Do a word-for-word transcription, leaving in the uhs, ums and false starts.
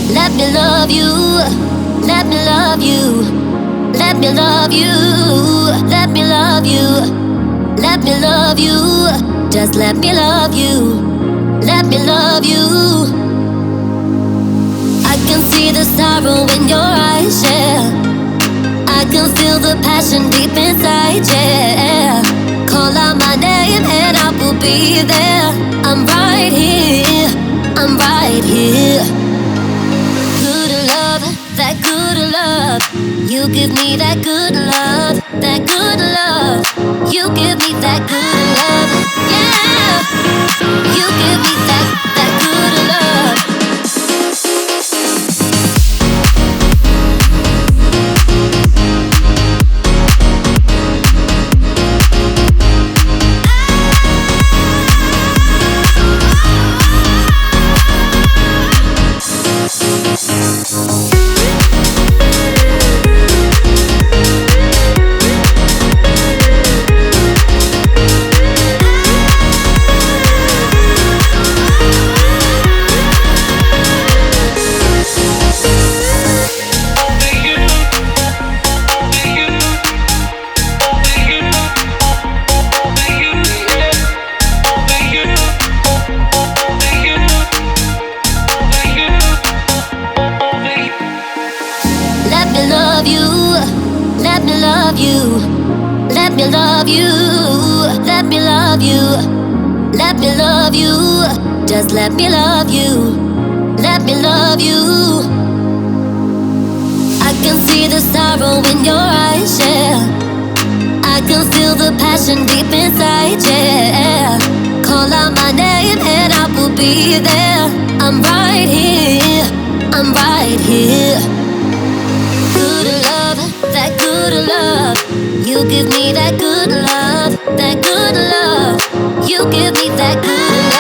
Let me love you. Let me love you. Let me love you. Let me love you. Let me love you. Just let me love you. Let me love you. I can see the sorrow in your eyes, yeah. I can feel the passion deep inside, yeah. Call out my name and I will be there. I'm right here. I'm right here. Good love, that good love. You give me that good love, that good love. You give me that good love, yeah. You give me that, that good love. Let me love you. Let me love you. Let me love you. Let me love you. Let me love you. Just let me love you. Let me love you. I can see the sorrow in your eyes, yeah. I can feel the passion deep inside, yeah. Call out my name and I will be there. I'm right here. I'm right here. Good love, that good love. You give me that good love, that good love. You give me that good love.